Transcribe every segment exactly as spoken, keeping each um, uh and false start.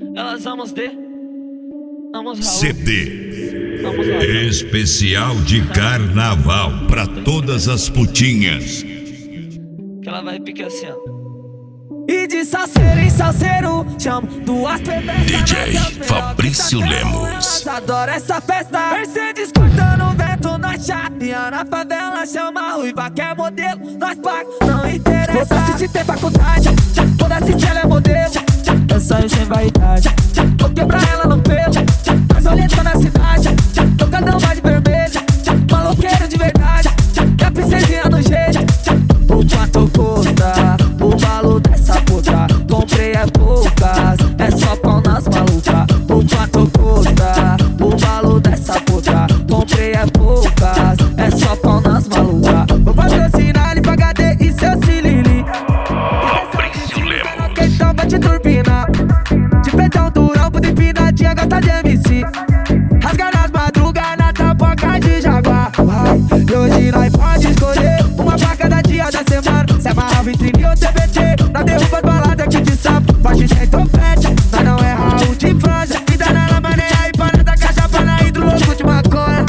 Elas amam de Amos Raul. C D Amos Raul. especial de carnaval pra todas as putinhas. Que ela vai picar assim, ó. E de salseiro em salseiro, chamo duas pedras. D J Fabrício Lemos. Adoro essa festa. Mercedes cortando o vento na chapinha. Na favela chama a ruiva que é modelo. Nós paga, não interessa. Foda-se se tem faculdade, foda-se se ela é modelo. Eu saio sem vaidade, vou quebrar ela no pelo. Mas olhando na cidade, tocadão vai de vermelho. Maloqueiro de verdade, e a princesinha no jeito. O quanto custa o valor dessa puta? Comprei é poucas, é só pau nas malucas. O quanto custa o valor dessa puta? Comprei é poucas, é só pau nas malucas. Vou patrocinar ele pra H D e seu Cilili. Fabrício Lemos. Então vai te turbinar. De petão durão, puta empinadinha, gosta de M C. Rasga nas madrugas na tapoca de jaguar. Vai, e hoje nós pode escolher uma pra cada dia da semana. Se amarra vitrine ou T B T, nós derruba as baladas aqui de sapo. Bate sem trompete, nós não é Raul de França. E dá na lama nem aí para da caixa pra na hidro louco de maconha.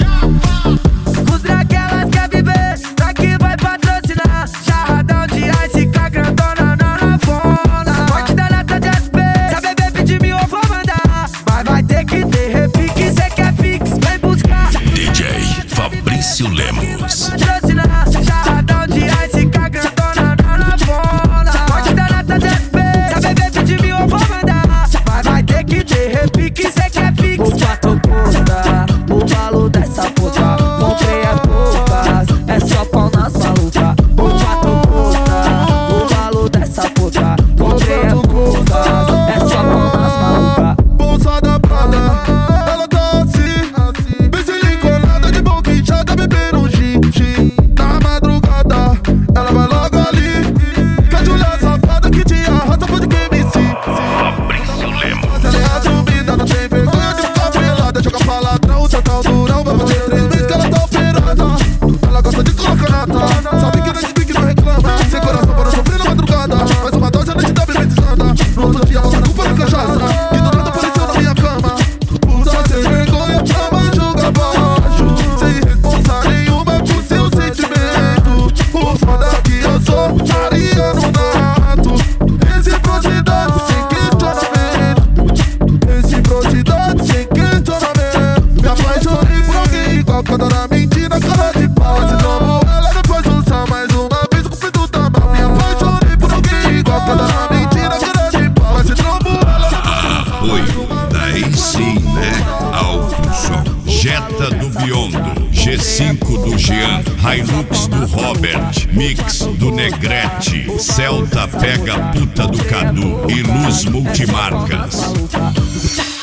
Os draguelas quer viver, daqui vai patrocinar. Charradão de ice, cá grandona na lavona. Forte da lata de S P, se a bebê pedir mil eu vou mandar. Mas vai ter que ter repique, cê quer pix, vem buscar. D J Fabrício Lemos. Patrocinar, charradão de ice, cá grandona na lavona. Forte da lata de S P, se a bebê pedir mil eu vou mandar. Mas vai ter que ter repique, cê quer pix. O quanto custa o valor dessa puta? Comprei é poucas, é só pau nas malucas. O quanto custa o valor dessa puta? Comprei é poucas, é só pau nas malucas. Bolsa da Prada, ela tá assim, vê se encolada de boca inchada, bebendo um gin, gin. Na madrugada, ela vai logo ali. Quer Julia safada que te arrasta, pode que me sim. Fabrício Lemos. Mas ela é assumida, não tem vergonha de ficar pelada. Joga palavrão, seu tal durão, vai fazer três meses que ela tá operada. Ela gosta de coconata, sabe que nesse pique não reclama. Sem coração para sofrer na madrugada, mais uma dose a noite tá bebezando. No outro dia volta culpa de cachaça, que do nada apareceu na minha cama. Puta sem vergonha, chama e joga baixo. Sem responsa nenhuma por seu sentimento. O foda que eu sou, Mariano Nato. Reciprocidade sem questionamento. Reciprocidade sem questionamento. Me apaixonei por alguém igual quando era mentira, cara de pau. Esse novo ela depois usa mais uma vez o cupido da mão. Me apaixonei por alguém igual quando era mentira, cara de pau. Esse novo ela Apoio daí sim, né? Alto Som, Jetta do Biondo, G cinco do Jean, Hilux do Robert, Mix do Negrete, Celta pega puta do Cadu e Luz Multimarcas.